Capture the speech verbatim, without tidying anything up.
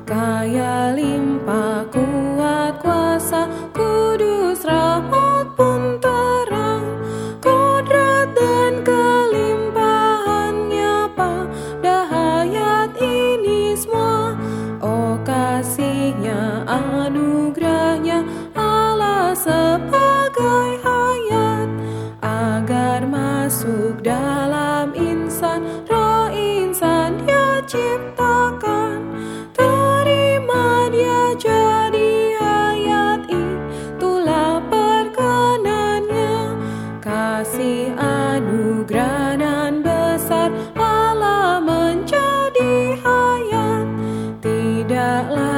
Kaya limpah kuat kuasa kudus, rahmat pun terang, kodrat dan kelimpahannya pada hayat ini semua. Oh kasihnya, anugerahnya Allah sebagai hayat, agar masuk dalam insan, roh insan Dia ciptakan. Terima Dia jadi hayat, itulah perkenannya. Kasih anugerah nan besar Allah menjadi hayat, tidaklah